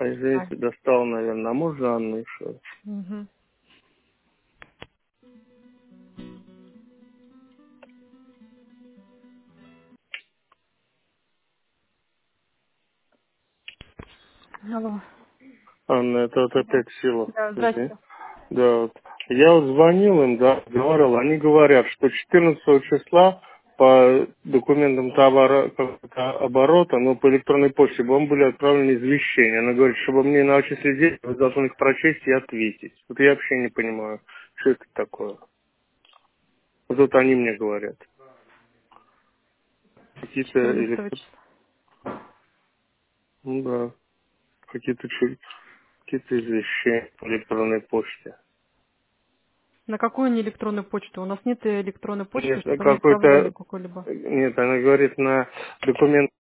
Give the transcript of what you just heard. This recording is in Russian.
Извините, достал, наверное. А можно Анну еще раз? Угу. Алло. Анна, это вот Да. опять сила. Да, Извини. здрасте. Да, вот. Я вот звонил им, да, говорил, они говорят, что 14 числа по документам товара оборота, но по электронной почте вам были отправлены извещения. Она говорит, чтобы мне начислить деньги, вы должны их прочесть и ответить. Вот я вообще не понимаю, что это такое. Вот тут они мне говорят. Какие-то 14 числа. ну да, какие-то извещения по электронной почте. На какую не электронную почту? У нас нет электронной почты, Нет, чтобы они отправляли какой-то, какой-либо. нет, она говорит на документ